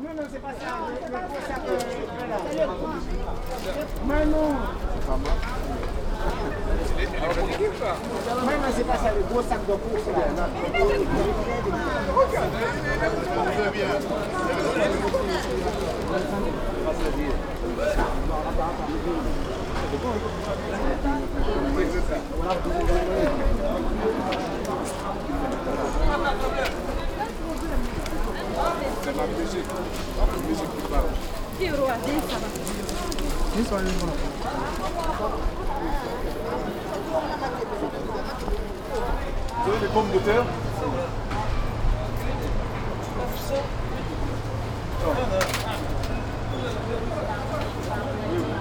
Non, non, c'est pas ça. Le gros sac là. Mais non. Mais non, c'est pas ça, le gros sac de course là. Vous avez des pommes de terre? Oui,